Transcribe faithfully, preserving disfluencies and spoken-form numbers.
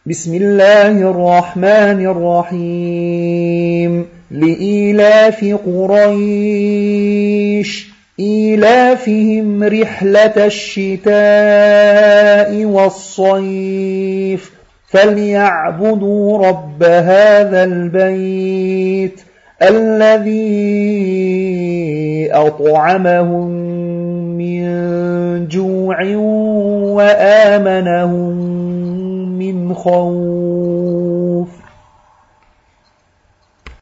بسم الله الرحمن الرحيم لإيلاف قريش إيلافهم رحلة الشتاء والصيف فليعبدوا رب هذا البيت الذي أطعمهم من جوع وآمنهم من خوف.